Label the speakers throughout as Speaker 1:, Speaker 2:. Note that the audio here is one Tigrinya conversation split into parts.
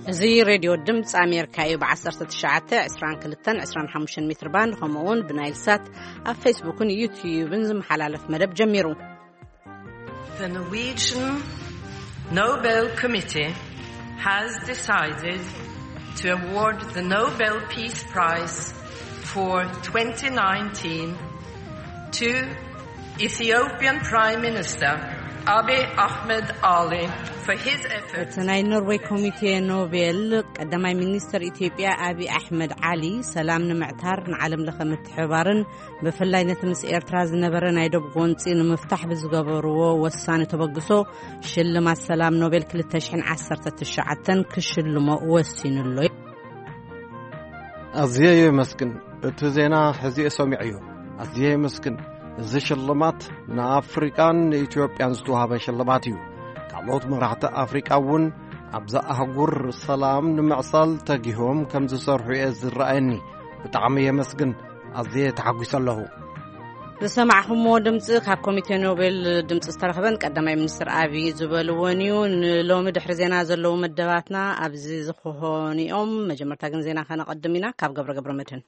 Speaker 1: زي راديو دمت أمريكا يبعثر 19-22-25 متر باند خمون بنايل سات على فيسبوك ويوتيوب نزم حلالف مدب جميرو.
Speaker 2: The Norwegian Nobel Committee has decided to award the Nobel Peace Prize for 2019 to Ethiopian Prime Minister Abiy Ahmed Ali for his efforts.
Speaker 1: تناي نروي كوميتي نوبل قدماي منستر إثيوبيا أبي أحمد علي سلام نمعتار نعلم لخم التحبارن بفلاي نتمس إيرتراز نبرن عيدوب غونتين مفتاح بزغبرو وساني تبقسو شلما السلام نوبل كل التشحن عسرت التشعتن كشلما وسين اللوي
Speaker 3: أزياء مسكن تزينا حزي سمعيو أزياء مسكن زي شلمات نافريكان إثيوبيان زتوها شلماتيو كالوت مرحت أفريقاون أبزا أهجر السلام نمعصل تجيهم كم زصرحوا يزرعني بتعمية مسكن أزياء تحقيس الله
Speaker 1: لسمعهم ودمت كاب كوميتي نوبل دمت استرخبن قدماي منستر أبي زبلونيو لو مدحر زينا زلو مدباتنا أبزي زخوني مجمرتا زينا خانا قدمينا كاب قبر متن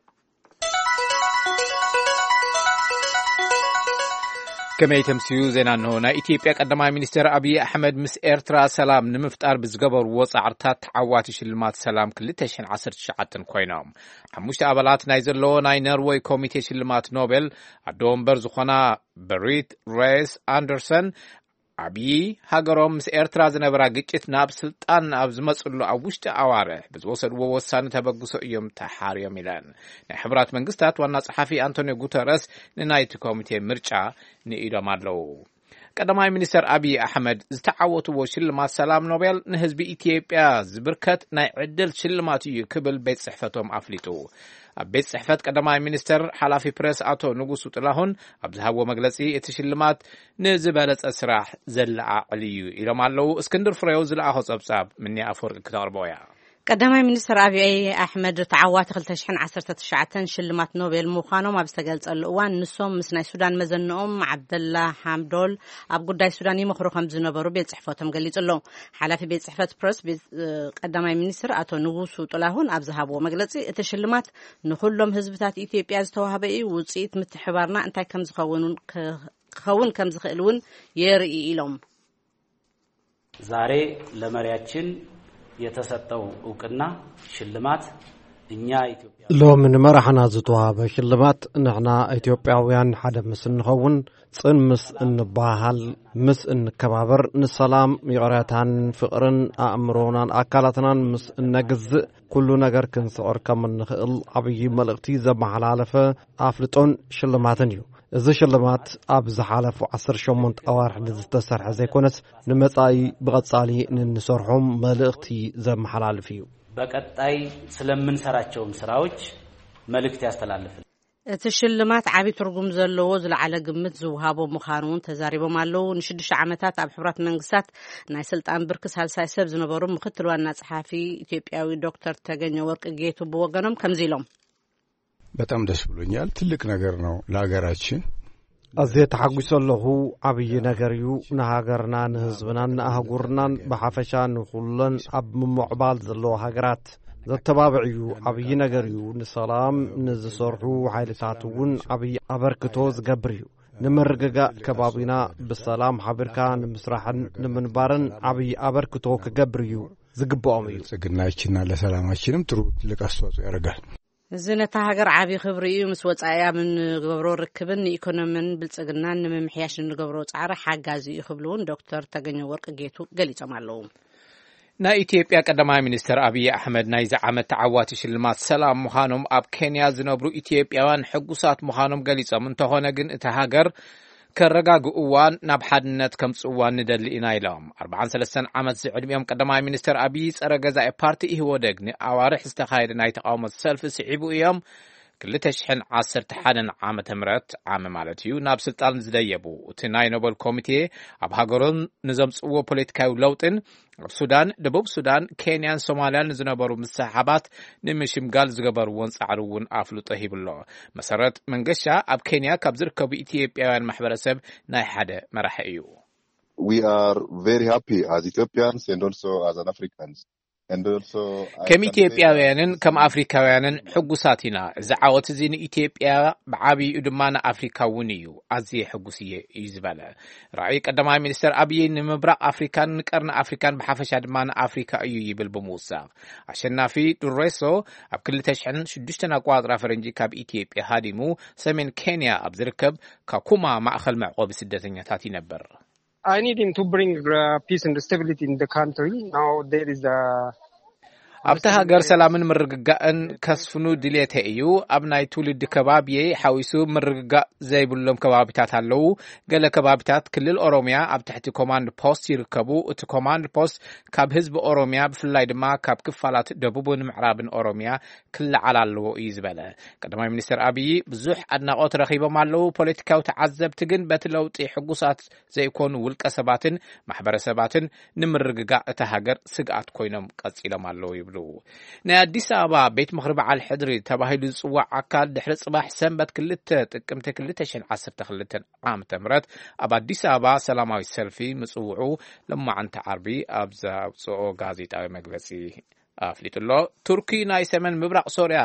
Speaker 4: كما يتمسيو زينا هنا إثيوبيا قدماي منستر أبي أحمد مس إيرترا سلام نمفتار بزغبر وصعرتات عواتي شلمات سلام كلتشن 19 كوينام حموشت أبلات نايزلو ناي نروي كوميتي شلمات نوبل أدوم برزخنا بريت ريس أندرسون أبي هاجرهم مس إيرترا زنبرا قيت ناب سلطان أبز مسؤول أوشت أواره بزوصل ووسان تبقسو يوم تحاريا ميلان نحبرات منقستات والناس حافي أنتونيو غوتيريس ننايت كوميتي مرجع نئيدا مادلو قدماي منستر أبي أحمد زتعوتو شلمات سلام نوبل نهزب إثيوبيا زبركت ناي عدل شلماتي كبل بيت صحفتهم أفليتو بيت صحفت قدماي منستر حلافي بريس أتو نغوسو تلاهن أبزهاو مجلسي اتشلمات نزبالت أسراح زلع عليو إلى مالو اسكندر فريوز لأهو صبصاب مني أفور كتار بويا
Speaker 1: قدماي منستر أبي أحمد تعوات خلتشحن 19 شلمات نوبل مخانو ما بستقلت الأوان نسوم مسناي سودان مزنوم عبد الله حمدول أب قداي سوداني مخرو خمز نبرو بيت صحفتهم قليت له حلافي بيت صحفت بريس قدماي منستر أتو نغوسو تلاهن أبزهاو مجلسي اتشلمات نخلهم هزبتات إثيوبيا زتوهبئي وصيت متحبارنا أنتي كم زخونون خون كم زخلون يرئي إلهم
Speaker 5: زاري لمرياتشن يتسطو وقنا شلمات إنيا إثيوبيا
Speaker 3: لو من مرحنا زتوها شلمات نحنا إثيوبياويان حدا مس نخون صن مس نباهل مس نكبابر نسلام يقراتان فقرن أمرونان أكالاتنا مس نجز كل نجر كنسعر كم نخل عبي ملقتي زب حلالفة أفلتون شلماتنيو إذا شلمات أبز حالف وعصر شمونت أوارح نزتسرح زي كونس نمتاي بغتصالي ننسرحهم ملقتي زب حلالفيو
Speaker 5: بقطاي سلمن سراچوم سراوچ ملكت ياستلالف
Speaker 1: تشلمات عبي ترجم زلو زلعلى قمت زوهابو مخانون تزاريبو مالو نشدش عمتات أب حبرات منقسات ناي سلطان بركس هالساي سبز نبرو مختلو الناس صحافي إثيوبياوي دكتور تاغني ورق جيتو بوغنم كم زيلوم
Speaker 6: በጣም ደስ ብሎኛል ትልቅ ነገር ነው ለሀገራችን
Speaker 3: أزيت حقوس الله عبي نجريو نهاجرنا نهزبنا نهجرنا بحفشان كلن أب معبال زلوا هجرات ذتبابعيو عبي نجريو نسلام نزسرحو حيلتاتون عبي أبركتوز جبريو نمرجع كبابنا بالسلام حبركا نمسرحن نمنبارن عبي أبركتو كجبريو زجبو أميو
Speaker 6: سجنايشنا لسلاماشينم ترو لقصوص يرجع
Speaker 1: زينة هاجر عبي خبري مسوات أيام من جبرو ركبن إيكونومن بالسجنان نمحياش من جبرو تعرف حاجازي يخبلون دكتور تاجني ورق جيتو قليل معلوم
Speaker 4: نا إثيوبيا قدماي منستر أبي أحمد نايز عمت تعواتي شلمات سلام مخانم أب كينيا زنبرو إثيوبياوان حقوسات مخانم قليل من تهونجن إتهاجر كرجاج أوان نبحدنت كم صوان ندل إنايلهم 43 عام زعلم يوم قدماي منستر أبي سرجزاء بارتي هو دقني أوارح استخاير نايت قوم السلف سعيبو يوم كل تشحن 10 عام تمرت عام مالتيو ناب سلطان زديبو وتناي نوبل كوميتي أب هاجرون نظام صوو بوليتيكاو لوطن السودان دبوب السودان كينيا سوماليا نزنبرو مسحبات نمشيم قال زغبرو ونص عروون افلو طهيب الله مسرت منقشا اب كينيا كبزركو باثيوبيان محبرسب ناي حدا مرحيو
Speaker 7: We are very happy as Ethiopians and also as an Africans
Speaker 4: ከም ኢትዮጵያውያንን ከም ኣፍሪካውያንን ሕጉሳት ኢና እዚ ዓወት እዚ ንኢትዮጵያ ብዓብዪኡ ድማ ንኣፍሪካ እውን እዩ ኣዝየ ሕጉስ እየ እዩ ዝበለ ራእይ ቀዳማይ ሚኒስትር ኣብዪ ንምብራቕ ኣፍሪካን ንቀርኒ ኣፍሪካን ብሓፈሻ ድማ ንኣፍሪካ እዩ ይብል ብምውሳኽ ኣሸናፊ ዱሬሶ ኣብ 2006 ኣቆጣጥራ ፈረንጂ ካብ ኢትዮጵያ ሃዲሙ ሰሜን ኬንያ ኣብ ዝርከብ ካኩማ ማእኸል መዕቆቢ ስደተኛታት ይነብር
Speaker 7: I need him to bring peace and stability in the country. Now there is a
Speaker 4: ኣብታ ሃገር ሰላምን ምርግጋእን ከስፍኑ ድሌተ እዩ ኣብ ናይ ትውልድ ከባቢዬ ሓዊሱ ምርግጋእ ዘይብሎም ከባቢታት ኣለዉ ገለ ከባቢታት ክልል ኦሮሚያ ኣብ ትሕቲ ኮማንድ ፖስት ይርከቡ እቲ ኮማንድ ፖስት ካብ ህዝቢ ኦሮሚያ ብፍላይ ድማ ካብ ክፋላት ደቡብን ምዕራብን ኦሮሚያ ክለዓል ኣለዎ እዩ ዝበለ ቀዳማይ ሚኒስትር ኣብዪ ብዙሕ ኣድናቆት ረኺቦም ኣለዉ ፖለቲካዊ ተዓዘብቲ ግን በቲ ለውጢ ሕጉሳት ዘይኮኑ ውልቀ ሰባትን ማሕበረሰባትን ንምርግጋእ እታ ሃገር ስግኣት ኮይኖም ቀፂሎም ኣለዉ ይብሉ ናይ አዲስ አበባ ቤት ምክሪ በዓል ሕድሪ ተባሂሉ ዝጽዋዕ ኣካል ድሕሪ ጽባሕ ሰንበት 2 ጥቅምቲ 2012 ዓመተ ምህረት ኣብ አዲስ አበባ ሰላማዊ ሰልፊ ምጽውዑ ለማዓንቲ ዓርቢ ኣብ ዘውጽኦ ጋዜጣዊ መግለጺ ኣፍሊጡሎ ቱርኪ ናይ ሰሜን ምብራቅ ሶርያ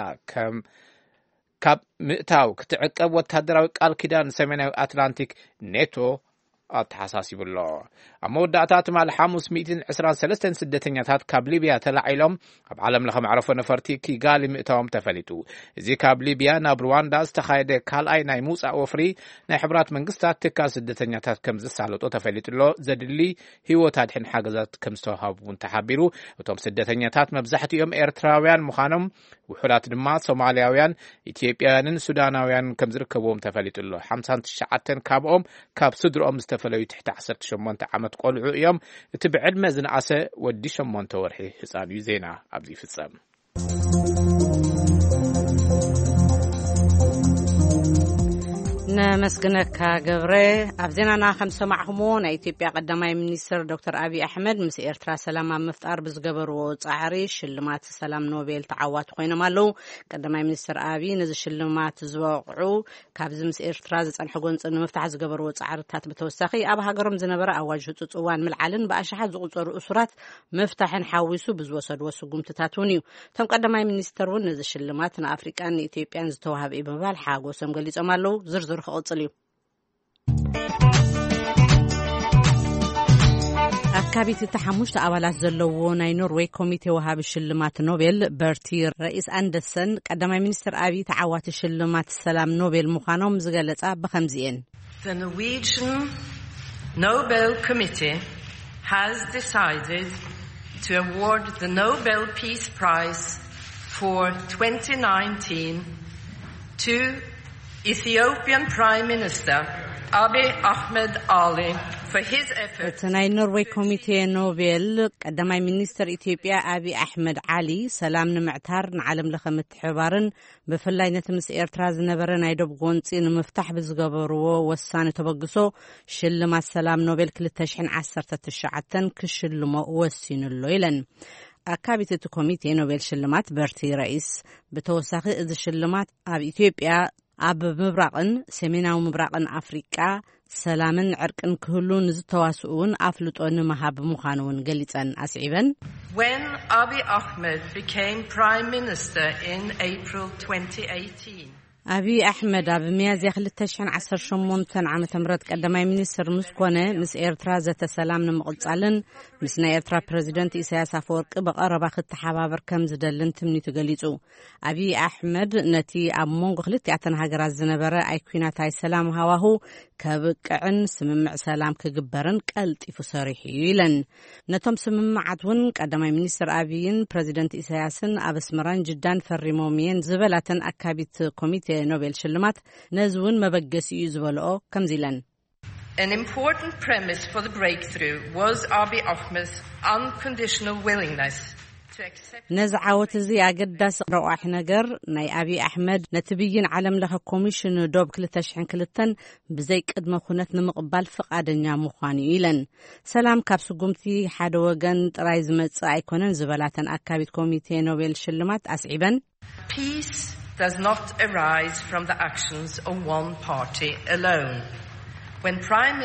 Speaker 4: ካብ ምእታው ክትዕቀብ ወታደራዊ ቃል ኪዳን ሰሜናዊ አትላንቲክ ኔቶ አተሐሳሲብሎ አመወዳእታት ማል ሐሙስ 123 ስደተኛታት ካብ ሊቢያ ተላዒሎም ኣብ ዓለም ለኸ መዕረፎ ነፈርቲ ኪጋሊ ምእታዎም ተፈሊጡ እዚ ካብ ሊቢያ ናብ ሩዋንዳ ዝተኻየደ ካልኣይ ናይ ሙጻእ ወፍሪ ናይ ሕብራት መንግስታት ትካል ስደተኛታት ከም ዝሳለጦ ተፈሊጡሎ ዘድሊ ህይወት አድሕን ሓገዛት ከም ዝተወሃቡን ተሓቢሩ እቶም ስደተኛታት መብዛሕትኦም ኤርትራውያን ምዃኖም ውሑዳት ድማ ሶማሊያውያን ኢትዮጵያውያንን ሱዳናውያን ከም ዝርከብዎም ተፈሊጡሎ 59 ካብኦም ካብ ስድሮኦም ዝተፈለዩ ትሕቲ 18 ዓመት ቆልዑ እዮም እቲ ብዕድመ ዝነኣሰ ወዲ 8 ወርሒ ህፃን እዩ ዜና ኣብዚ ፍጸም
Speaker 1: ነመስግነካ ገብረ ኣብ ዜናና ከም ሰማዕኹሞ ናይ ኢትዮጵያ ቀዳማይ ሚኒስትር ዶክተር አብይ አሕመድ ምስ ኤርትራ ሰላም ኣብ ምፍጣር ብዝገበርዎ ጻዕሪ ሽልማት ሰላም ኖቤል ተዓዋቲ ኮይኖም ኣለው ቀዳማይ ሚኒስትር አብይ ነዚ ሽልማት ዝበቕዑ ካብዚ ምስ ኤርትራ ዝጸንሐ ጎንፂ ንምፍታሕ ዝገበርዎ ጻዕርታት ብተወሳኺ ኣብ ሃገሮም ዝነበረ ኣዋጅ ህጹጽ እዋን ምልዓልን ብኣሽሓት ዝቑጸሩ እሱራት ምፍታሕን ሓዊሱ ብዝወሰድዎ ስጉምትታት እውን እዩ እቶም ቀዳማይ ሚኒስትር እውን ነዚ ሽልማት ንኣፍሪቃን ንኢትዮጵያን ዝተዋሃበ እዩ ብምባል ሓጎሶም ገሊጾም ኣለው ዝርዝሩ قصلي أكابيت التحمش تأولات زلوا ناي نوروي كوميتي وهاب الشلمات نوبل برتي رئيس أندرسون قدم مينستر أبي تعوات الشلمات السلام نوبل مخانوم زغلت بخمزين
Speaker 2: The Norwegian Nobel Committee has decided to award the Nobel Peace Prize for 2019 to Ethiopian Prime Minister Abiy Ahmed Ali for his efforts.
Speaker 1: Tonight, Norway Committee Nobel قدماي مينستر إثيوبيا أبي أحمد علي سلام نمعتار نعلم لخم تحوارن بفلاي نتمس إيرتراز نبرن عيدوب غونتين مفتاح بزغبرو وسان تبقسو شلما السلام نوبل كل تشحن 10 تشعتن كشلما وسين الليلن أكابيت الكوميتي نوبل شلمات برتي رئيس بتوساخي إذ شلمات أبي إثيوبيا أب مبرقن سميناو مبرقن أفريقيا سلامن عرقن كهلون زتواسؤون أفلطون مهاب مخانون قليتان أسعبن
Speaker 2: When Abiy Ahmed became Prime Minister in April 2018
Speaker 1: أبي أحمد أبي ميازي خلت تشحن 18 عام تمرد قدماي مينستر مسكونة مس إيرترا زت سلام نمقصالن مسنا إيرترا بريزيدنت إسياس أفورقي بقرب خط حبابر كم زدلن تمني تقليتو أبي أحمد نتي أمونغ خلت يعتن هاجر الزنبرة أيكونا تاي سلام هواهو كبقعن سممع سلام كجبرن قلت يفسرح يلن نتم سممع عدون قدماي مينستر أبيين بريزيدنت إسياسن أبسمران جدا فريمومين زبلاتن أكابيت كوميتي نوبل شلمات نزون مبقس يزبلو كم زيلن.
Speaker 2: An important premise for the breakthrough was Abiy Ahmed's unconditional willingness to accept
Speaker 1: نزعوت زي أقدس رواح نجر ناي أبي أحمد نتبين علم لها كوميشن دوب كل تشحن كلتن بزي قدم خونتنا مقبل فقادنيا مخاني إلن سلام كابسو قمتي حد وقن رايز متصاعي كونن زبلاتن أكابيت كوميتي نوبل شلمات أسعبن.
Speaker 2: Peace does not arise from the actions of one party alone. When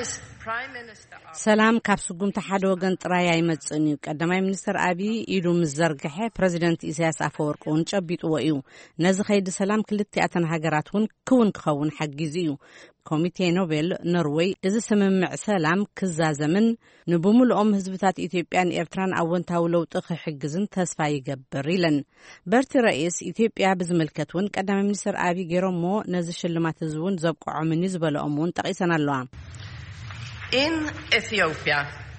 Speaker 1: ሰላም ካብ ስጉምቲ ሓደ ወገን ጥራይ ኣይመጽን እዩ ቀዳማይ ሚኒስትር አብይ ኢዱ ምስ ዘርግሐ ፕሬዚደንት ኢሳያስ አፈወርቂ እውን ጨቢጥዎ እዩ ነዚ ኸይዲ ሰላም ክልቲአተን ሃገራት እውን ክውን ክኸውን ሓጊዙ እዩ ኮሚቴ ኖቤል ኖርዌይ እዚ ስምምዕ ሰላም ክዛዘምን ንብሙልኦም ህዝብታት ኢትዮጵያን ኤርትራን ኣወንታዊ ለውጢ ክሕግዝን ተስፋ ይገብር ኢለን በርቲ ረئيስ ኢትዮጵያ ብዝምልከት እውን ቀዳማይ ሚኒስትር አብይ ገይሮሞ ነዚ ሽልማት እዚ እውን ዘብቅዖምን ዝበለኦም እውን ጠቂሰን ኣለዋ
Speaker 2: In Ethiopia,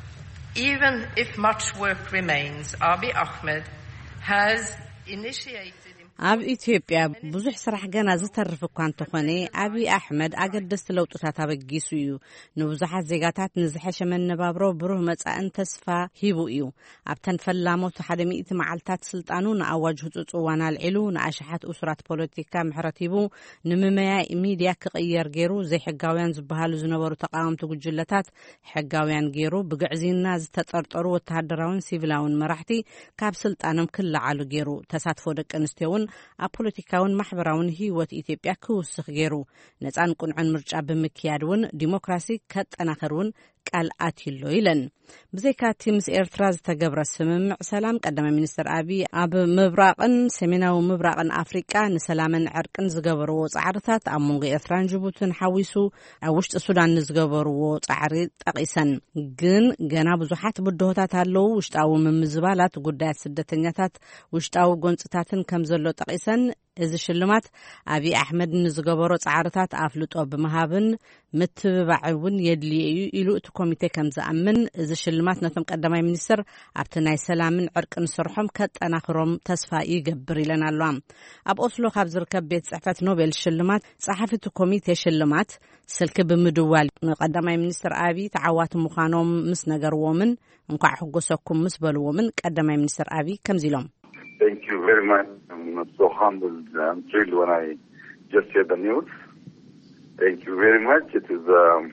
Speaker 2: even if much work remains, Abiy Ahmed has initiated
Speaker 1: ኣብ ኢትዮጵያ ብዙሕ ስራሕ ገና ዝተርፍ እኳ እንተኾነ አብይ አሕመድ ኣገደስቲ ለውጥታት ኣበጊሱ እዩ ንብዙሓት ዜጋታት ንዝሐሸ መነባብሮ ብሩህ መጻእን ተስፋ ሂቡ እዩ ኣብተን ፈላሞት 100 መዓልታት ስልጣኑ ንኣዋጅ ህፁፅ እዋን ኣልዒሉ ንኣሽሓት እሱራት ፖለቲካ ምሕረት ሂቡ ንምመያ ሚድያ ክቕየር ገይሩ ዘይሕጋውያን ዝበሃሉ ዝነበሩ ተቃወምቲ ጉጅለታት ሕጋውያን ገይሩ ብግዕዚና ዝተጠርጠሩ ወተሃደራውን ሲቪላውን መራሕቲ ካብ ስልጣኖም ክለዓሉ ገይሩ ተሳትፎ ደቂ ኣንስትዮ ኣብ ፖለቲካውን ማሕበራውን ህይወት ኢትዮጵያ ክውስኽ ገይሩ ነፃን ቁንዕን ምርጫ ብምክያድውን ዲሞክራሲ ከጠናኸሩን ቃል ኣትይሎ ኢለን ብዘይካቲ ምስ ኤርትራ ዝተገብረ ስምምዕ ሰላም ቀዳማይ ሚኒስትር አብይ ኣብ ምብራቕን ሰሜናዊ ምብራቕን ኣፍሪቃ ንሰላምን ዕርቅን ዝገበርዎ ጻዕርታት ኣብ መንጎ ኤርትራን ጅቡትን ሓዊሱ ኣብ ውሽጢ ሱዳን ዝገበርዎ ጻዕሪ ጠቂሰን ግን ገና ብዙሓት ብድሆታት ኣለዉ ውሽጣዊ ምምዝባላት ጉዳያት ስደተኛታት ውሽጣዊ ጎንፅታትን ከም ዘሎ ጠቂሰን እዚ ሽልማት አብይ አሕመድ ንዝገበሮ ጻዕርታት ኣፍልጦ ብምሃብን ምትብባዕውን የድልዩ ኢሉ እቲ ኮሚቴ ከም ዝኣምን እዚ ሽልማት ነቶም ቀዳማይ ሚኒስትር ኣብቲ ናይ ሰላምን ዕርቅን ስርሖም ከጠናኽሮም ተስፋ ይገብር ኢለን ኣለዋ ኣብ ኦስሎ ካብ ዝርከብ ቤት ጽሕፈት ኖቤል ሽልማት ጸሓፊት ኮሚቴ ሽልማት ስልኪ ብምድዋል ቀዳማይ ሚኒስትር አብይ ተዓዋቲ ምዃኖም ምስ ነገርዎምን እንኳዕ ሕጎሰኩም ምስ በልዎምን ቀዳማይ ሚኒስትር አብይ ከምዚ ኢሎም
Speaker 8: Thank you very much. I'm so humbled and thrilled when I just heard the news. Thank you very much. It is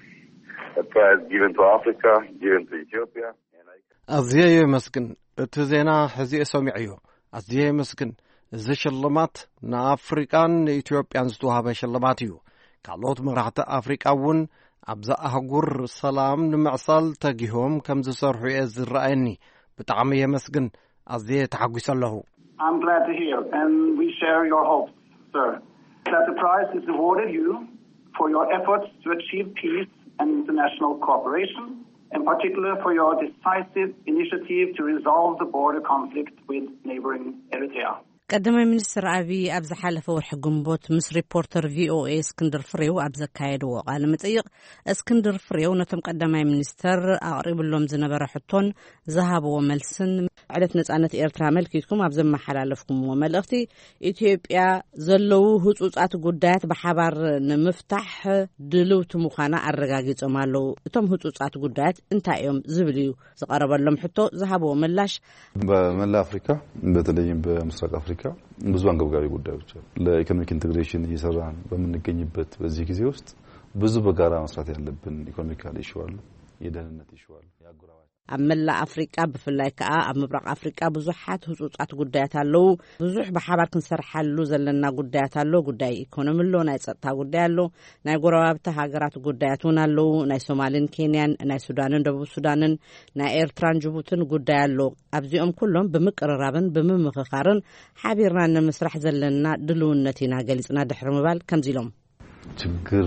Speaker 8: a prize given to Africa, given to Ethiopia.
Speaker 3: أزيه يمسكن تزينا حزي سمعيو أزيه يمسكن زي شلمات نا أفريقان إثيوبيان زتوها بشلماتيو كالوت مرحت أفريقاون أبزا أهجر سلام نمعصال تجيهم كم زسرحو يزرعيني بتعمي يمسكن أزيه تحقيس الله
Speaker 9: I'm glad to hear, and we share your hopes, sir, that the prize is awarded you for your efforts to achieve peace and international cooperation, in particular for your decisive initiative to resolve the border conflict with neighboring Eritrea.
Speaker 1: ቀዳማይ ሚኒስትር አብይ ኣብ ዝሓለፈ ወርሒ ግንቦት ምስ ሪፖርተር ቪኦኤ እስክንድር ፍሬው ኣብ ዘካየድዎ ቃለ መጠይቅ እስክንድር ፍሬው ነቶም ቀዳማይ ሚኒስትር ኣቅሪብሎም ዝነበረ ሕቶን ዝሃብዎ መልስን ዕለት ነጻነት ኤርትራ መልኪትኩም ኣብ ዘመሓላለፍኩምዎ መልእኽቲ ኢትዮጵያ ዘለዉ ህጹጻት ጉዳያት ብሓባር ንምፍታሕ ድልውቲ ምዃና ኣረጋጊጾም ኣለዉ እቶም ህጹጻት ጉዳያት እንታይ እዮም ዝብል እዩ ዝቐረበሎም ሕቶ ዝሃብዎ ምላሽ
Speaker 10: በመላ አፍሪካ በተለይም በምስራቅ አፍሪካ ብዙ አንገብጋቢ ጉዳዮች ለኢኮኖሚክ ኢንቴግሬሽን እየሰራን በመንገኝበት በዚህ ጊዜ ውስጥ ብዙ በጋራ መስራት ያለብን ኢኮኖሚካል ኢሹ አሉ የደህንነት ኢሹ አሉ ያጉራዋል
Speaker 1: አመላ አፍሪካ በፍላይ ከአ አምብራቅ አፍሪካ ብዙሓት ህጹጻት ጉዳያት አለው ብዙሕ በሓባር ክንሰርሓሉ ዘለና ጉዳያት አለው ጉዳይ ኢኮኖሚ ሎ ናይ ጸጥታ ጉዳይ አለው ናይ ጎረባብታ ሃገራት ጉዳያት ውን አለው ናይ ሶማሊን ኬንያን ናይ ሱዳንን ደቡብ ሱዳንን ናይ ኤርትራን ጅቡትን ጉዳይ አለው ኣብዚኦም ኩሎም ብምቅርራብን ብምምኽኻርን ሓቢርና ንምስራሕ ዘለና ድልውነትና ገሊጽና ድሕሪ ምባል ከምዚሎም
Speaker 10: ችግር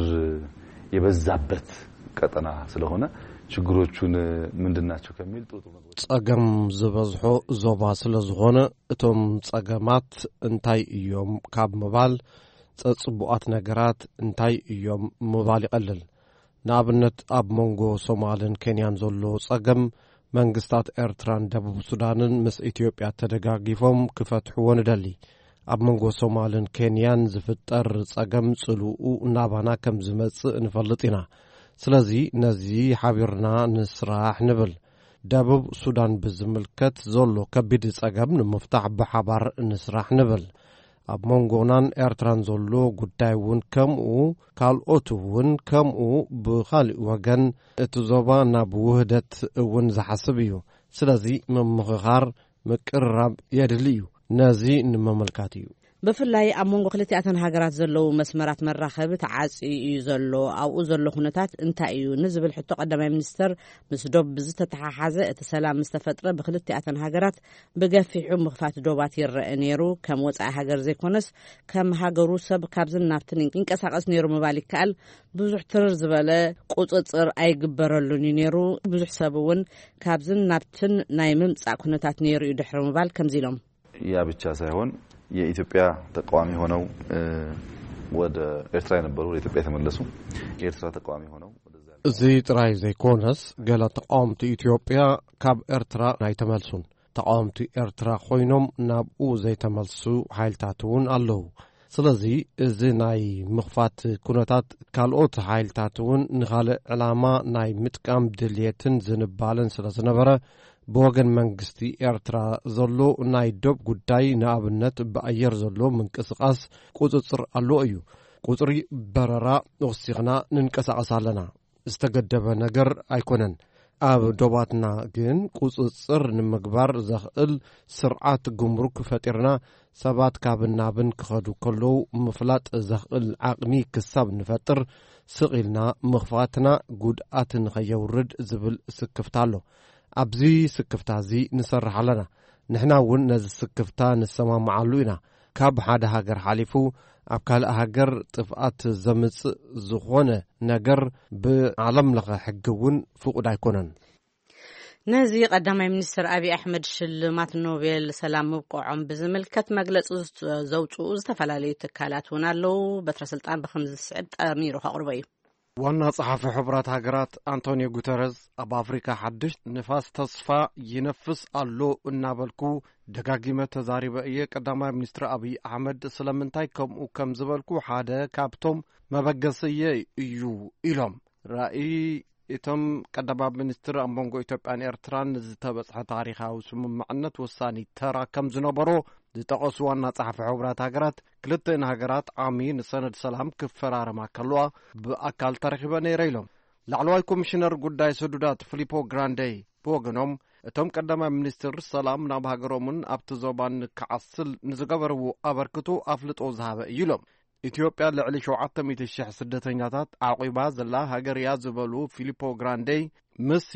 Speaker 10: የበዛበት ቀጠና ስለሆነ ችግሮቹን ምንድናቸው ከሚል ጦጡ
Speaker 3: ጸገም ዝበዝሖ ዞባ ስለዝኾነ እቶም ጸገማት እንታይ እዮም ካብ ምባል ጸጽቡአት ነገራት እንታይ እዮም ምባል ይቀልል ንኣብነት ኣብ መንጎ ሶማልን ኬንያን ዘሎ ጸገም መንግስታት ኤርትራን ደቡብ ሱዳንን ምስ ኢትዮጵያ ተደጋጊፎም ክፈትሕዎ ንደሊ ኣብ መንጎ ሶማልን ኬንያን ዝፍጠር ጸገም ጽሉኡ ናባና ከም ዝመጽእ ንፈልጥ ኢና ስለዚ ነዚ ሓቢርና ንስራሕ ንብል ደቡብ ሱዳን ብዝምልከት ዘሎ ከቢድ ጸገም ንምፍታሕ ብሓባር ንስራሕ ንብል ኣብ መንጎናን ኤርትራን ዘሎ ጉዳይ ውን ከምኡ ካልኦት ውን ከምኡ ብኻሊእ ወገን እቲ ዞባ ናብ ውህደት ውን ዝሓስብ እዩ ስለዚ ምምኽኻር ምቅርራብ የድሊ እዩ ነዚ ንምምልካት እዩ
Speaker 1: ብፍላይ ኣብ መንጎ ክልቲኣተን ሃገራት ዘለዉ መስመራት መራኸቢ ተዓጽዩ እዩ ዘሎ ኣብኡ ዘሎ ኩነታት እንታይ እዩ ንዝብል ሕቶ ቀዳማይ ሚኒስተር ምስ ዶብ ብዝተተሓሓዘ እቲ ሰላም ዝተፈጥረ ብክልቲኣተን ሃገራት ብገፊሑ ምኽፋት ዶባት ይረአ ነይሩ ከም ወፃኢ ሃገር ዘይኮነስ ከም ሃገሩ ሰብ ካብዝን ናብትን ይንቀሳቀስ ነይሩ ምባል ይከኣል ብዙሕ ትርር ዝበለ ቁፅፅር ኣይግበረሉን ነይሩ ብዙሕ ሰብ እውን ካብዝን ናብትን ናይ ምምጻእ ኩነታት ነይሩ እዩ ድሕሪ ምባል ከምዚ ኢሎም
Speaker 10: ያ ብቻ ሳይሆን የኢትዮጵያ ተቃዋሚ ሆነው ወደ ኤርትራ የነበሩ ወደ ኢትዮጵያ ተመለሱ የኤርትራ ተቃዋሚ ሆነው
Speaker 3: እዚ ጥራይ ዘይኮነስ ገለ ተቃውምቲ ኢትዮጵያ ካብ ኤርትራ ናይ ተመልሱን ተቃውምቲ ኤርትራ ኮይኖም ናብኡ ዘይተመልሱ ሓይልታት እውን ኣለዉ ስለዚ እዚ ናይ ምኽፋት ኩነታት ካልኦት ሓይልታት እውን ንኻልእ ዕላማ ናይ ምጥቃም ድልየትን ዝንባልን ስለ ዝነበረ ብወገን መንግስቲ ኤርትራ ዘሎ ናይ ዶብ ጉዳይ ንኣብነት ብኣየር ዘሎ ምንቅስቃስ ቁፅፅር ኣሎ እዩ ቁፅሪ በረራ ወሲኽና ንንቀሳቀስ ኣለና ዝተገደበ ነገር ኣይኮነን ኣብ ዶባትና ግን ቁፅፅር ንምግባር ዘኽእል ስርዓት ጉምሩክ ፈጢርና ሰባት ካብ ናብን ክኸዱ ከለዉ ምፍላጥ ዘኽእል ዓቕሚ ክሳብ ንፈጥር ስቒልና ምኽፋትና ጉድኣት ንኸየውርድ ዝብል ስክፍታ ኣሎ ኣብዚ ስክፍታ እዚ ንሰርሕ ኣለና ንሕና እውን ነዚ ስክፍታ ንሰማምዓሉ ኢና ካብ ሓደ ሃገር ሓሊፉ ኣብ ካልእ ሃገር ጥፍኣት ዘምጽእ ዝኾነ ነገር ብዓለም ለኸ ሕጊ እውን ፍቁድ ኣይኮነን
Speaker 1: ነዚ ቀዳማይ ሚኒስትር አብይ አሕመድ ሽልማት ኖቤል ሰላም ምብቆዖም ብዝምልከት መግለጽ ዘውጽኡ ዝተፈላለዩ ትካላት እውን ኣለዉ በትረ ስልጣን ብከምዚ ዝስዕብ ጠሚሩ ከቕርቦ እዩ
Speaker 3: ዋና ጸሓፊ ሕብራት ሃገራት አንቶኒዮ ጉተረስ ኣብ አፍሪካ ሓድሽ ንፋስ ተስፋ ይነፍስ ኣሎ እናበልኩ ደጋጊመ ተዛሪበ እየ ቀዳማይ ሚኒስትር አብይ አሕመድ ስለምንታይ ከምኡ ከም ዝበልኩ ሓደ ካብቶም መበገስየ እዩ ኢሎም ራእይ እቶም ቀዳማይ ሚኒስትር ኣብ መንጎ ኢትዮጵያን ኤርትራን ዝተበጽሐ ታሪኻዊ ስምምዕነት ወሳኒ ተራ ከም ዝነበሮ ዝጠቐሱ ዋና ጸሓፊ ሕብራት ሃገራት ክልተን ሃገራት ዓሚ ንሰነድ ሰላም ክፈራረማ ከለዋ ብኣካል ተረኺበ ነይረ ኢሎም ላዕለዋይ ኮሚሽነር ጉዳይ ሰዱዳት ፊሊፖ ግራንዴይ ብወገኖም እቶም ቀዳማይ ሚኒስትር ሰላም ናብ ሃገሮምን ኣብቲ ዞባን ክዓስል ንዝገበርዎ ኣበርክቶ ኣፍልጦ ዝሃበ እዩ ኢሎም ኢትዮጵያ ልዕሊ 700,000 ስደተኛታት ዓቂባ ዘላ ሃገር እያ ዝበሉ ፊሊፖ ግራንዴይ ምስ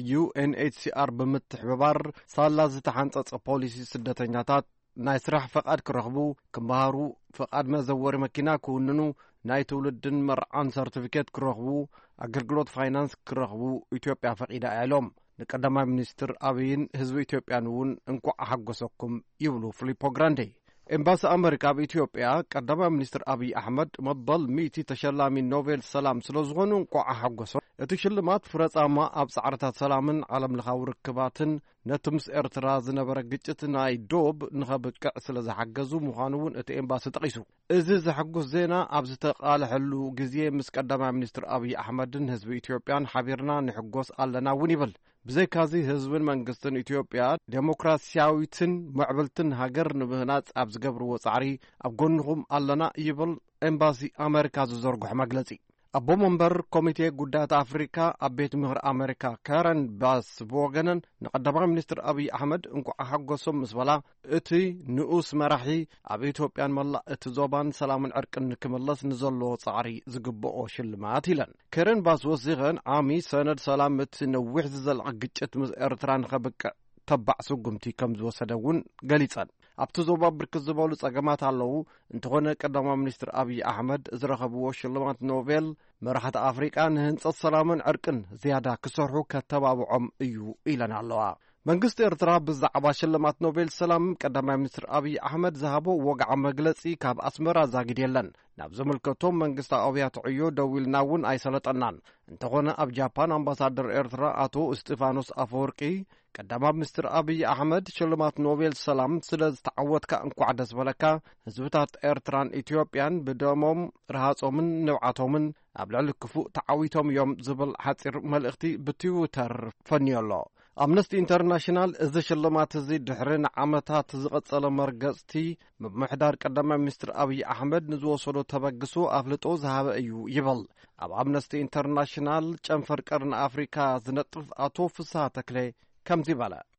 Speaker 3: UNHCR ብምትሕብባር ሳላ ዝተሓንጸጸ ፖሊሲ ስደተኛታት ናይ ስራሕ ፈቃድ ክረኽቡ ክመሃሩ ፈቃድ መዘወሪ መኪና ክውንኑ ናይ ትውልድን መርዓን ሰርቲፊኬት ክረኽቡ ኣገልግሎት ፋይናንስ ክረኽቡ ኢትዮጵያ ፈቂዳ ኢሎም ንቀዳማይ ሚኒስትር አብይን ህዝቢ ኢትዮጵያን እውን እንኳዕ ሓጎሰኩም ይብሉ ፊሊፖ ግራንዴይ ኤምባሲ አሜሪካ በኢትዮጵያ ቀዳማይ ሚኒስትር አብይ አሕመድ መበል 100 ተሸላሚ ኖቤል ሰላም ስለዝኾኑ እንኳዕ ሓጎሶም እቲ ሽልማት ፍረጻማ ኣብ ጻዕርታት ሰላምን ዓለም ለኻዊ ርክባትን ነቲ ምስ ኤርትራ ዝነበረ ግጭት ናይ ዶብ ንኸብቅዕ ስለ ዝሓገዙ ምዃኑ እውን እቲ ኤምባሲ ጠቒሱ እዚ ዘሐጉስ ዜና ኣብ ዝተቃልሐሉ ግዜ ምስ ቀዳማይ ሚኒስትር አብይ አሕመድን ህዝቢ ኢትዮጵያን ሓቢርና ንሕጎስ ኣለና እውን ይብል ብዘይካዚ ህዝብን መንግስትን ኢትዮጵያ ዴሞክራሲያዊትን ምዕብልትን ሃገር ንምህናጽ ኣብ ዝገብርዎ ጻዕሪ ኣብ ጎንኹም ኣለና ይብል ኤምባሲ አሜሪካ ዝዘርግሖ መግለጺ ኣቦ መንበር ኮሚቴ ጉዳያት አፍሪካ ኣብ ቤት ምክሪ አሜሪካ ካረን ባስ ብወገነን ንቀዳማይ ሚኒስትር አብይ አሕመድ እንኳዕ ሓጎሶም ምስ በላ እቲ ንኡስ መራሒ ኣብ ኢትዮጵያን መላእ እቲ ዞባን ሰላምን ዕርቅን ንክመለስ ንዘለዎ ጻዕሪ ዝግብኦ ሽልማት ኢለን ካረን ባስ ወሲኸን ዓሚ ሰነድ ሰላም እቲ ነዊሕ ዝዘልቀ ግጭት ምስ ኤርትራ ንኸብቅዕ ተባዕ ስጉምቲ ከም ዝወሰደ እውን ገሊጸን ኣብቲ ዞባ ብርክት ዝበሉ ጸገማት ኣለዉ እንተኾነ ቀዳማይ ሚኒስትር አብይ አሕመድ ዝረኸብዎ ሽልማት ኖቤል መራሕቲ አፍሪቃ ንህንጸት ሰላምን ዕርቅን ዝያዳ ክሰርሑ ከተባብዖም እዩ ኢለን ኣለዋ መንግስቲ ኤርትራ ብዛዕባ ሽልማት ኖቤል ሰላም ቀዳማይ ሚኒስትር አብይ አሕመድ ዝሃቦ ወግዓ መግለጺ ካብ ኣስመራ ዛጊድ የለን ናብ ዘመልከቶም መንግስታዊ ኣብያተ ዕዮ ደው ኢልና እውን ኣይሰለጠናን እንተኾነ ኣብ ጃፓን ኣምባሳደር ኤርትራ አቶ እስጢፋኖስ አፈወርቂ ቀዳማይ ሚኒስትር አብይ አሕመድ ሽልማት ኖቤል ሰላም ስለ ዝተዓወትካ እንኳዕ ደስ በለካ ህዝብታት ኤርትራን ኢትዮጵያን ብደሞም ረሃጾምን ንብዓቶምን ኣብ ልዕሊ ክፉእ ተዓዊቶም እዮም ዝብል ሓፂር መልእኽቲ ብትዊተር ፈንዮሎ ኣምነስቲ ኢንተርናሽናል እዚ ሽልማት እዚ ድሕሪ ንዓመታት ዝቐጸለ መርገጽቲ ምምሕዳር ቀዳማይ ሚኒስትር አብይ አሕመድ ንዝወሰዶ ተበግሶ ኣፍልጦ ዝሃበ እዩ ይብል ኣብ ኣምነስቲ ኢንተርናሽናል ጨንፈር ቀርኒ ኣፍሪካ ዝነጥፍ ኣቶ ፍስሓ ተክለ ከምዚ በለ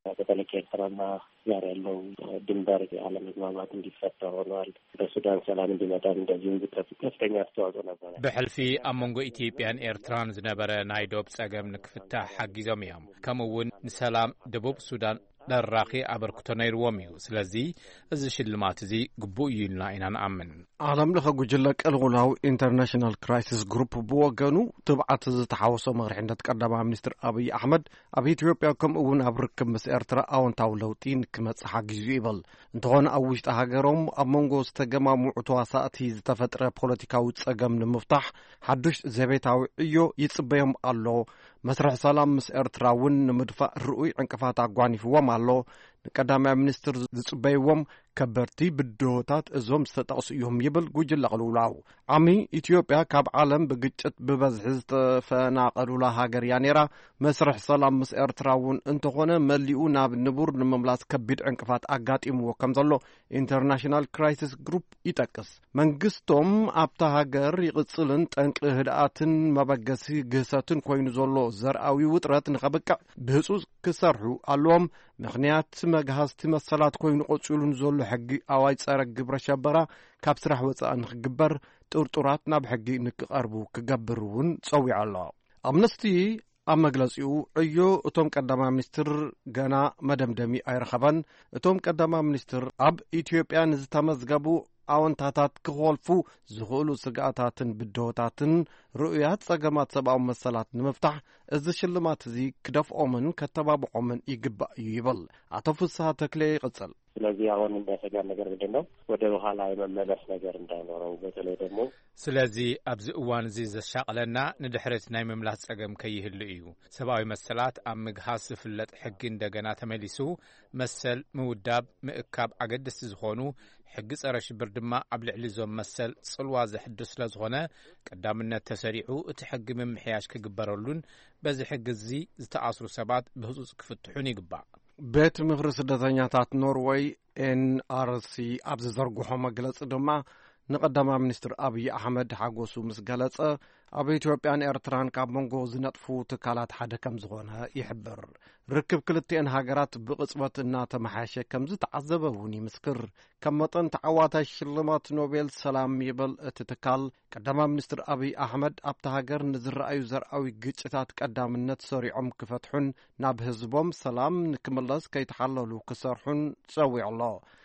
Speaker 11: በተለይ ኤርትራና ጋር ያለው ድንበር አለመግባባት እንዲፈታ ሆኗል። በሱዳን ሰላም እንዲመጣ እንደዚሁ ከፍተኛ አስተዋጽኦ ነበር።
Speaker 4: በሕልፊ ኣብ መንጎ ኢትዮጵያን ኤርትራን ዝነበረ ናይ ዶብ ጸገም ንክፍታሕ ሓጊዞም እዮም። ከምኡውን ንሰላም ደቡብ ሱዳን ደራኺ አበርክቶ ነይርዎም እዩ። ስለዚ እዚ ሽልማት እዚ ግቡእ እዩ ኢልና ኢና ንኣምን።
Speaker 3: ዓለም ለኸ ጉጅለ ቀልውላው ኢንተርናሽናል ክራይሲስ ግሩፕ ብወገኑ ትብዓት ዝተሓወሶ መግርሕነት ቀዳማይ ሚኒስትር አብይ አሕመድ ኣብ ኢትዮጵያ ከምኡውን ኣብ ርክብ ምስ ኤርትራ ኣዎንታዊ ለውጢ ንክመጽእ ሓጊዙ ይብል። እንተኾነ ኣብ ውሽጢ ሃገሮም ኣብ መንጎ ዝተገማምዑ ተዋሳእቲ ዝተፈጥረ ፖለቲካዊ ጸገም ንምፍታሕ ሓዱሽ ዘቤታዊ ዕዮ ይጽበዮም ኣሎ። መስርሕ ሰላም ምስ ኤርትራ እውን ንምድፋእ ርኡይ ዕንቅፋት ኣጓኒፍዎም ኣሎ። ንቀዳማይ ሚኒስትር ዝጽበይዎም ከበርቲ ብድሆታት እዞም ዝተጠቕሱ እዮም ይብል ጉጅለ ቀልውላው። ዓሚ ኢትዮጵያ ካብ ዓለም ብግጭት ብበዝሒ ዝተፈናቐሉላ ሃገር እያ ነይራ። መስርሕ ሰላም ምስ ኤርትራ እውን እንተኾነ መሊኡ ናብ ንቡር ንምምላስ ከቢድ ዕንቅፋት ኣጋጢምዎ ከም ዘሎ ኢንተርናሽናል ክራይሲስ ግሩፕ ይጠቅስ። መንግስቶም ኣብታ ሃገር ይቕጽልን ጠንቂ ህድኣትን መበገሲ ግህሰትን ኮይኑ ዘሎ ዘርኣዊ ውጥረት ንኸብቅዕ ብህጹጽ ክሰርሑ ኣለዎም። ምኽንያት መግሃዝቲ መሰላት ኮይኑ ቆጽሉን ዘሎ ሕጊ ኣዋጅ ጸረ ግብረ ሸበራ ካብ ስራሕ ወጻኢ ንኽግበር ጥርጡራት ናብ ሕጊ ንክቐርቡ ክገብር እውን ጸዊዑ ኣሎ። ኣምነስቲ ኣብ መግለጺኡ ዕዮ እቶም ቀዳማይ ሚኒስትር ገና መደምደሚ ኣይረኸበን። እቶም ቀዳማይ ሚኒስትር ኣብ ኢትዮጵያ ንዝተመዝገቡ ኣወንታታት ክኾልፉ ዝኽእሉ ስጋኣታትን ብድሆታትን ርኡያት ጸገማት ሰብኣዊ መሰላት ንምፍታሕ እዚ ሽልማት እዚ ክደፍኦምን ከተባብዖምን ይግባእ እዩ ይብል። አቶ ፍስሐ ተክሌ ይቕጽል።
Speaker 11: ስለዚህ አሁን የሚያሰጋን ነገር ምንድን ነው? ወደ በኋላ የመመለስ ነገር እንዳይኖረው በተለይ ደግሞ
Speaker 4: ስለዚ ኣብዚ እዋን እዚ ዘሻቕለና ንድሕረት ናይ ምምላስ ጸገም ከይህሉ እዩ። ሰብኣዊ መሰላት ኣብ ምግሃስ ዝፍለጥ ሕጊ እንደገና ተመሊሱ መሰል ምውዳብ ምእካብ ኣገደስቲ ዝኾኑ ሕጊ ጸረ ሽብር ድማ ኣብ ልዕሊ ዞም መሰል ጽልዋ ዘሕድስ ስለ ዝኾነ ቀዳምነት ተሰሪዑ እቲ ሕጊ ምምሕያሽ ክግበረሉን በዚ ሕጊ እዚ ዝተኣስሩ ሰባት ብህጹጽ ክፍትሑን ይግባእ።
Speaker 3: ቤት ምክሪ ስደተኛታት ኖርዌይ ኤንአርሲ ኣብ ዝዘርግሖ መግለጺ ድማ ንቀዳማይ ሚኒስትር አብይ አሕመድ ሓጎሱ ምስ ገለጸ ኣብ ኢትዮጵያን ኤርትራን ካብ መንጎ ዝነጥፉ ትካላት ሓደ ከም ዝኾነ ይሕብር። ርክብ ክልቲአን ሃገራት ብቕጽበት እናተመሓየሸ ከም ዝተዓዘበ እውን ይምስክር። ከም መጠን ተዓዋታይ ሽልማት ኖቤል ሰላም ይብል እቲ ትካል ቀዳማይ ሚኒስትር አብይ አሕመድ ኣብቲ ሃገር ንዝረአዩ ዘርአዊ ግጭታት ቀዳምነት ሰሪዖም ክፈትሑን ናብ ህዝቦም ሰላም ንክምለስ ከይተሓለሉ ክሰርሑን ጸዊዑ ኣሎ።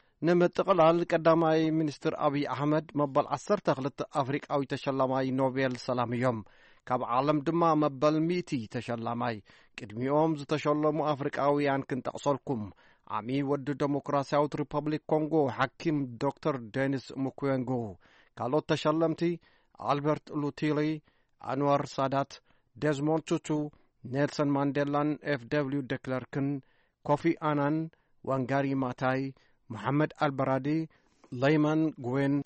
Speaker 3: ንምጥቕላል ቀዳማይ ሚኒስትር አብይ አሕመድ መበል 12 ኣፍሪቃዊ ተሸላማይ ኖቤል ሰላም እዮም። ካብ ዓለም ድማ መበል 100 ተሸላማይ። ቅድሚኦም ዝተሸለሙ ኣፍሪቃውያን ክንጠቕሰልኩም ዓሚ ወዲ ዴሞክራሲያዊት ሪፐብሊክ ኮንጎ ሓኪም ዶክተር ዴኒስ ሙክዌንጎ፣ ካልኦት ተሸለምቲ ኣልበርት ሉቲሊ፣ አንዋር ሳዳት፣ ዴዝሞንድ ቱቱ፣ ኔልሰን ማንዴላን፣ ኤፍደብልዩ ደክለርክን፣ ኮፊ አናን፣ ዋንጋሪ ማታይ፣ محمد البرادي، ليمان غوين.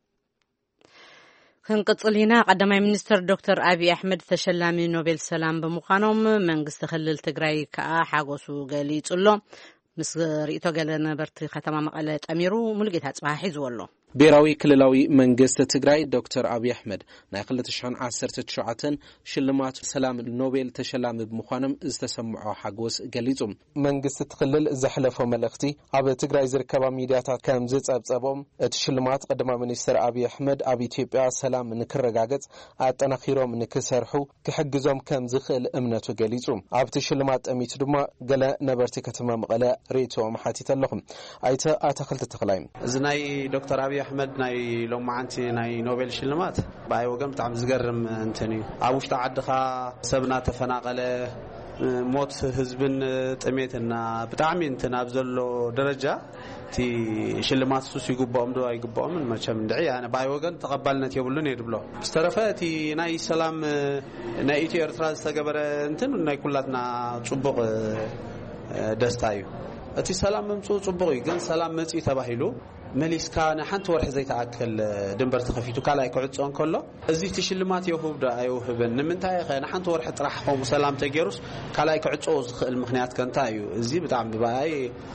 Speaker 1: ክንቅጽል ኢና ቀዳማይ ሚኒስትር ዶክተር አብይ አሕመድ ተሸላሚ ኖቤል ሰላም ብምዃኖም መንግስቲ ክልል ትግራይ ከዓ ሓጎሱ ገሊጹሎ ምስ ርእቶ ገለ ነበርቲ ከተማ መቐለ ጠሚሩ ሙሉጌታ ጽባሕ ሒዝዎ ኣሎ።
Speaker 12: ብሔራዊ ክልላዊ መንግስት ትግራይ ዶክተር አብይ አሕመድ ናይ 2019 ሽልማት ሰላም ኖቤል ተሸላሚ ብምዃኖም ዝተሰምዖ ሓጎስ ገሊጹ መንግስቲ ትክልል ዘሕለፈ መልእኽቲ ኣብ ትግራይ ዝርከባ ሚድያታት ከም ዝጸብጸቦም እቲ ሽልማት ቀዳማይ ሚኒስትር አብይ አሕመድ ኣብ ኢትዮጵያ ሰላም ንክረጋገጽ ኣጠናኺሮም ንክሰርሑ ክሕግዞም ከም ዝኽእል እምነቱ ገሊጹ ኣብቲ ሽልማት ጠሚቱ ድማ ገለ ነበርቲ ከተማ መቐለ ርእቶኦም ሓቲት ኣለኹም። ኣይተ ኣተክልቲ ተኽላይ
Speaker 13: እዚ ናይ ዶክተር አብይ አሕመድ ናይ ሎማዓንቲ ናይ ኖቤል ሽልማት ባይ ወገን በጣም ዝገርም እንትን እዩ። ኣብ ውሽጢ ዓድኻ ሰብና ተፈናቀለ ሞት ህዝብን ጥሜትና ብጣዕሚ እንትን ኣብ ዘሎ ደረጃ እቲ ሽልማት ሱስ ይግባኦም ዶ ኣይግባኦም መቸም እንድዒ ኣነ ባይ ወገን ተቐባልነት የብሉን የድብሎ ዝተረፈ እቲ ናይ ሰላም ናይ ኢትዮ ኤርትራ ዝተገበረ እንትን ናይ ኩላትና ጽቡቕ ደስታ እዩ። እቲ ሰላም ምምጽኡ ጽቡቕ እዩ፣ ግን ሰላም መጽኢ ተባሂሉ መሊስካ ንሓንቲ ወርሒ ዘይተኣከል ድንበር ተኸፊቱ ካልኣይ ክዕፅኦን ከሎ እዚ ትሽልማት ይሁብ ዳ ኣይውህብን ንምንታይ ኸ ንሓንቲ ወርሒ ጥራሕ ቆሙ ሰላም ተገይሩስ ካልኣይ ክዕፅኦ ዝኽእል ምክንያት ከንታይ እዩ እዚ ብጣዕሚ ባይ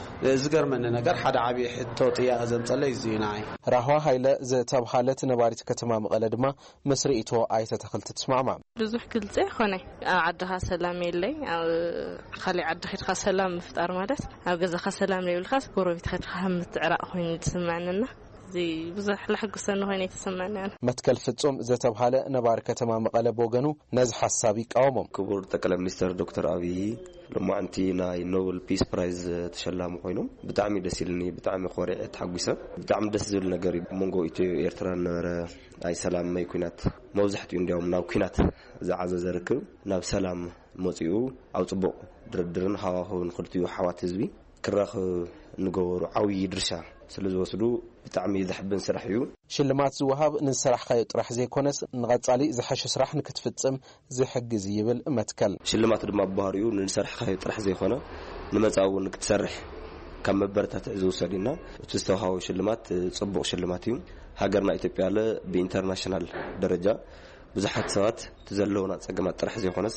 Speaker 13: ዝገርመኒ ነገር ሓደ ዓቢ ሕቶ ጥያቄ ዘምፀለ እዚ ናይ
Speaker 12: ራህዋ ሃይለ ዝተባሃለት ነባሪት ከተማ መቐለ ድማ መስሪኢቶ ኣይተተኽልቲ ትስማዕማ
Speaker 14: ብዙሕ ግልጽ ይኾነ ኣብ ዓድኻ ሰላም የለይ ኣብ ካልእ ዓዲ ኸድካ ሰላም ምፍጣር ማለት ኣብ ገዛኻ ሰላም ዘይብልካስ ጎረቤት ኸድካ ምትዕራቕ ኮይኑ ትስምዓና زي بزح لحقسن هنا يتسمعنا
Speaker 12: متكل ፍጹም ዝተባሃለ ነባር ከተማ መቐለ ቦገኑ ነዝ ሐሳብ ይቃወሞም
Speaker 15: ክቡር ጠቅላይ ሚኒስትር ዶክተር አብይ ለማንቲ ናይ ኖቤል ፒስ ፕራይዝ ተሸላሙ ኮይኖም ብጣዕሚ ደስ ይልኒ ብጣዕሚ ኮሪዕ ተሐጉሰ ብጣዕሚ ደስ ዝብል ነገር መንጎ ኢትዮ ኤርትራ ነበረ አይ ሰላም ማይ ኩናት መውዛሕቱ እንዲያውም ናብ ኩናት ዝዓዘ ዘርክብ ናብ ሰላም መጽኡ አው ጽቡቕ ድርድርን ሃዋሁን ክልቲዩ ሓዋት ህዝቢ ክራኽ ንገበሩ ዓዊ ድርሻ ስለዝወስዱ ብጣዕሚ ዝሕብን ስራሕ እዩ
Speaker 12: ሽልማት ዝወሃብ ንስራሕ ካይ ጥራሕ ዘይኮነስ ንቐጻሊ ዝሐሽ ስራሕ ንክትፍጽም ዝሕግዝ ይብል መትከል
Speaker 15: ሽልማት ድማ ባህሪኡ ንስራሕ ካይ ጥራሕ ዘይኮነ ንመጻው ንክትሰርሕ ከም መበረታት ዝውሰድና ተስተውሃው ሽልማት ጽቡቕ ሽልማት እዩ ሃገርና ኢትዮጵያ ለ በኢንተርናሽናል ደረጃ ብዙሓት ሰባት ተዘለውና ጸገማት ጥራሕ ዘይኮነስ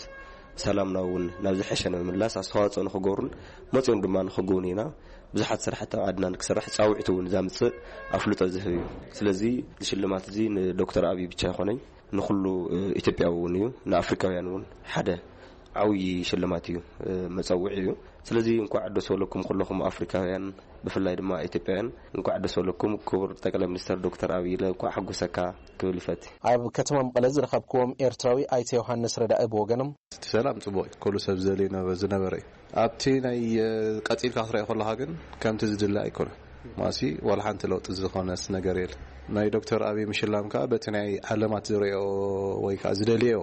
Speaker 15: ሰላምናውን ናብ ዝሐሸነ ምላስ አስተዋጽኦ ንኽገብሩን መጽኦም ድማ ንኽጎብኑና ብዙሓት ስራሕቲ ዓድና ንክሰርሕ ጻውዕቱን ዛምጽእ አፍልጦ ዝህብ ስለዚ ሽልማት እዚ ንዶክተር አብይ ብቻ ይኾነኝ ንኹሉ ኢትዮጵያውን እዩ ንአፍሪካውያን እውን ሓደ ዓዊ ሽልማት እዩ መጻውዕ እዩ ስለዚ እንኳዕ ደስ ወለኩም ኩልኩም አፍሪካውያን ብፍላይ ድማ ኢትዮጵያውያን እንኳዕ ደስ ወለኩም ክቡር ጠቅላይ ሚኒስትር ዶክተር አብይ ለኳ ሓጎሰካ ክብል ይፈት
Speaker 12: ኣብ ከተማ መቐለ ዝረኸብኩም ኤርትራዊ አይተ ዮሐንስ ረዳኢ ብወገኖም
Speaker 16: ሰላም ጽቡቕ ኩሉ ሰብ ዘሌና ዝነበረ ኣብቲ ናይ ቀጢልካ ክትረኢ ከለኻ ግን ከምቲ ዝድለ ኣይኮነ ማሲ ወላ ሓንቲ ለውጥ ዝኾነስ ነገር የለ ናይ ዶክተር አብይ ምሽላምካ በቲ ናይ ዓለማት ዝረኦ ወይ ከዓ ዝደልዮ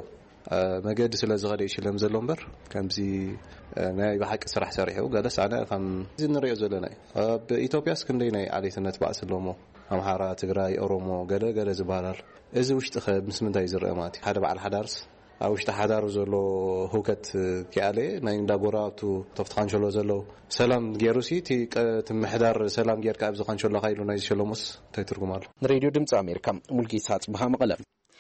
Speaker 16: መገድ ስለዝኸደ ይሽለም ዘሎ እምበር ከምዚ ናይ በሓቂ ስራሕ ሰሪሑ ገለስ ኣነ ከም ዝንሪኦ ዘለና ኣብ ኢትዮጵያስ ክንደይ ናይ ዓሌትነት ባእስ ኣለሞ ኣምሓራ ትግራይ ኦሮሞ ገለ ዝበሃል እዚ ውሽጢ ምስ ምንታይ ዝረአ ማለት ሓደ በዓል ሓዳርስ ኣብ ውሽጢ ሓዳሩ ዘሎ ህውከት ከኣለ ናይ እንዳጎራቱ ተፍትኻንሸሎ ዘሎ ሰላም ገይሩሲ እቲ ምሕዳር ሰላም ጌርካ ኣብ ዝኻንሸሎ ኻይሉ ናይ ዝሸለሙስ እንታይ ትርጉም ኣሎ
Speaker 12: ንሬድዮ ድምፂ ኣሜሪካ ሙልጌታ ጽብሃ መቐለ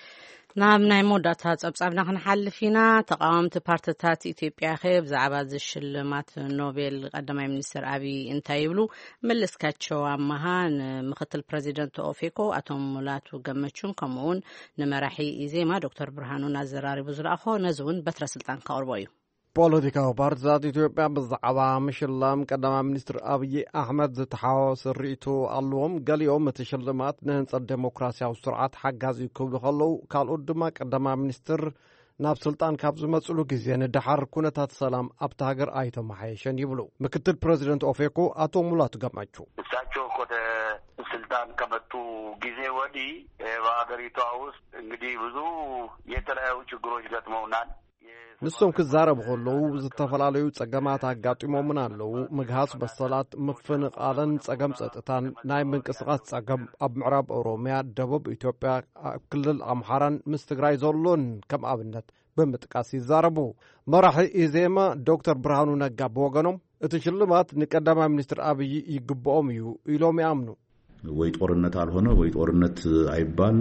Speaker 1: ናብ ናይ ሞዳታ ጸብጻብና ክንሓልፊና ተቃወምቲ ፓርቲታት ኢትዮጵያ ኸብ ብዛዕባ ዝሽልማት ኖቤል ቀዳማይ ሚኒስትር አብይ እንታይ ይብሉ መለስካቸው አማሃ ምክትል ፕሬዚደንት ኦፌኮ አቶም ሙላቱ ገመቹን ከምኡን ንመራሒ ኢዜማ ዶክተር ብርሃኑ ናዘራሪቡ ዝለኣኾ ነዝውን በትረ ስልጣን ካቅርቦ እዩ
Speaker 3: ፖለቲካዊ ፓርቲታት ኢትዮጵያ ብዛዕባ ምሽላም ቀዳማይ ሚኒስትር አብይ አሕመድ ዝተሓዋወሰ ርእይቶ ኣለዎም ገሊኦም እቲ ሽልማት ንህንጸት ዴሞክራሲያዊ ስርዓት ሓጋዝ ክብሉ ከለዉ ካልኦት ድማ ቀዳማይ ሚኒስትር ናብ ስልጣን ካብ ዝመጽሉ ግዜ ንድሓር ኩነታት ሰላም ኣብቲ ሃገር ኣይተመሓየሸን ይብሉ ምክትል ፕሬዚደንት ኦፌኮ አቶ ሙላቱ ገመቹ
Speaker 17: እሳቸው ወደ ስልጣን ከመጡ ጊዜ ወዲህ በአገሪቷ ውስጥ እንግዲህ ብዙ የተለያዩ ችግሮች ገጥመውናል
Speaker 3: ንሶም ክዛረቡ ከለዉ ዝተፈላለዩ ጸገማት አጋጢሞምን ኣለዉ ምግሃስ በሰላት ምፍንቃለን ጸገም ጸጥታን ናይ ምንቅስቃስ ጸገም ኣብ ምዕራብ ኦሮሚያ ደቡብ ኢትዮጵያ ክልል አምሓራን ምስ ትግራይ ዘሎን ከም ኣብነት ብምጥቃስ ይዛረቡ መራሒ ኢዜማ ዶክተር ብርሃኑ ነጋ ብወገኖም እቲ ሽልማት ንቀዳማይ ሚኒስትር አብይ ይግብኦም እዩ ኢሎም ያምኑ
Speaker 18: ወይ ጦርነት አልሆነ ወይ ጦርነት አይባል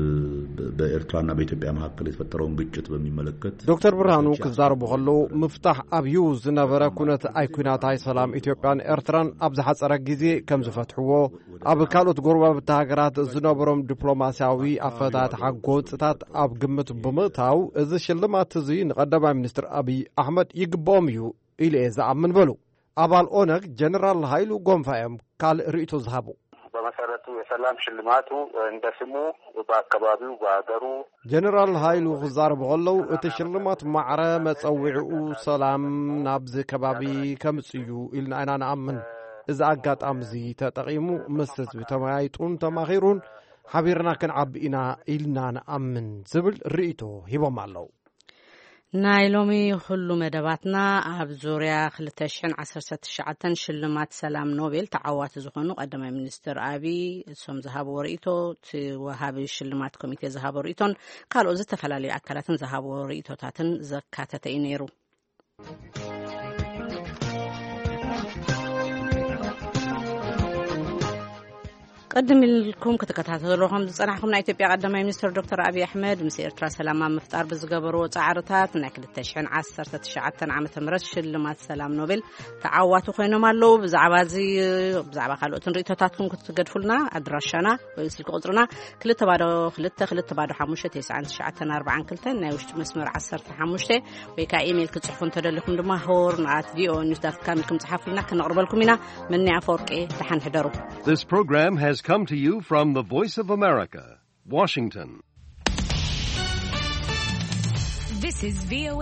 Speaker 18: በኤርትራና በኢትዮጵያ መካከል የተፈጠረውን ግጭት በሚመለከት
Speaker 3: ዶክተር ብርሃኑ ክዛረቡ ከለዉ ምፍታሕ ኣብዩ ዝነበረ ኩነት ኣይኩናታይ ሰላም ኢትዮጵያን ኤርትራን ኣብ ዝሓፀረ ግዜ ከም ዝፈትሕዎ ኣብ ካልኦት ጎረቤት ሃገራት ዝነበሮም ዲፕሎማስያዊ ኣፈታት ሓጎፅታት ኣብ ግምት ብምእታው እዚ ሽልማት እዚ ንቀዳማይ ሚኒስትር አብይ አሕመድ ይግብኦም እዩ ኢሉ ዝኣምን በሉ ኣባል ኦነግ ጀነራል ሃይሉ ጎንፋዮም ካልእ ርእይቶ ዝሃቡ
Speaker 17: በመሰረቱ የሰላም ሽልማቱ እንደ ስሙ በአካባቢው በአገሩ
Speaker 3: ጀነራል ሃይሉ ክዛረቡ ከለዉ እቲ ሽልማት ማዕረ መጸውዒኡ ሰላም ናብዚ ከባቢ ከምጽዩ ኢልና ኢና ንኣምን እዚ ኣጋጣሚ እዚ ተጠቒሙ ምስ ህዝቢ ተመያይጡን ተማኺሩን ሓቢርና ክንዓቢ ኢና ኢልና ንኣምን ዝብል ርእይቶ ሂቦም ኣለዉ ናይ ሎሚ ኩሉ መደባትና ኣብ ዙርያ 2019 ሽልማት ሰላም ኖቤል ተዓዋቲ ዝኾኑ ቀዳማይ ሚኒስትር አብይ እሶም ዝሃብዎ ርእይቶ ወሃቢ ሽልማት ኮሚቴ ዝሃብዎ ርእይቶን ካልኦት ዝተፈላለዩ ኣካላትን ዝሃብዎ ርእይቶታትን ዘካተተ እዩ ነይሩ
Speaker 1: قدم لكم كتكاتلوهم صنعكم نا ኢትዮጵያ ቀዳማይ ሚኒስትር ዶክተር አብይ አህመድ ምስ ኤርትራ ሰላም መፍጣር ብዝገበሩ ጻዕርታት ናይ 2019 ዓመተ ምህረት ሽልማት ሰላም ኖቤል ተዓዋቱ ኮይኖም ኣለው ብዛዕባ ካልኦት ሪቶታትኩም ክትገድፉልና ኣድራሻና ወይ ስልክ ቁጥርና 222 ናይ ውሽጢ መስመር 15 ወይ ካ ኢሜል ክትጽሕፉ እንተደልኩም ድማ horn@vonews.com ኢልኩም ጽሓፉልና ከነቅርበልኩም ኢና መን ያፈርቄ ተሓንሕደሩ
Speaker 19: This program has come to you from the Voice of America, Washington.
Speaker 20: This is VOA.